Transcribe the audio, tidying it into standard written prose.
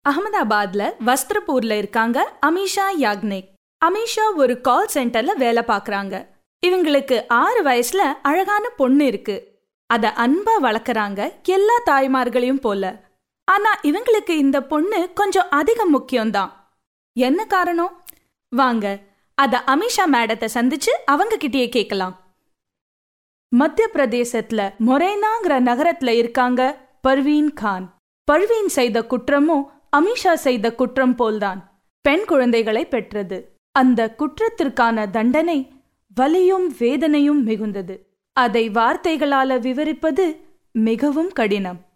அகமதாபாத்ல வஸ்திரப்பூர்ல இருக்காங்க அமீஷா யாக்னிக். அமீஷா ஒரு கால் சென்டர்ல வேலை பாக்குறாங்க. இவங்களுக்கு 6 வயசுல அழகான பொண்ணு இருக்கு. அத அன்பா வளர்க்கறாங்க, எல்லா தாய்மார்களையும் போல. ஆனா இவங்களுக்கு இந்த பொண்ணு கொஞ்சம் அதிகம் முக்கியம்தான். என்ன காரணம்? வாங்க அத அமீஷா மேடத்தை சந்திச்சு அவங்க கிட்டயே கேட்கலாம். மத்திய பிரதேசத்துல மொரேனாங்கிற நகரத்துல இருக்காங்க பர்வீன் கான். பர்வீன் செய்த குற்றமும் அமீஷா செய்த குற்றம் போல்தான், பெண் குழந்தைகளை பெற்றது. அந்த குற்றத்திற்கான தண்டனை வலியும் வேதனையும் மிகுந்தது. அதை வார்த்தைகளால விவரிப்பது மிகவும் கடினம்.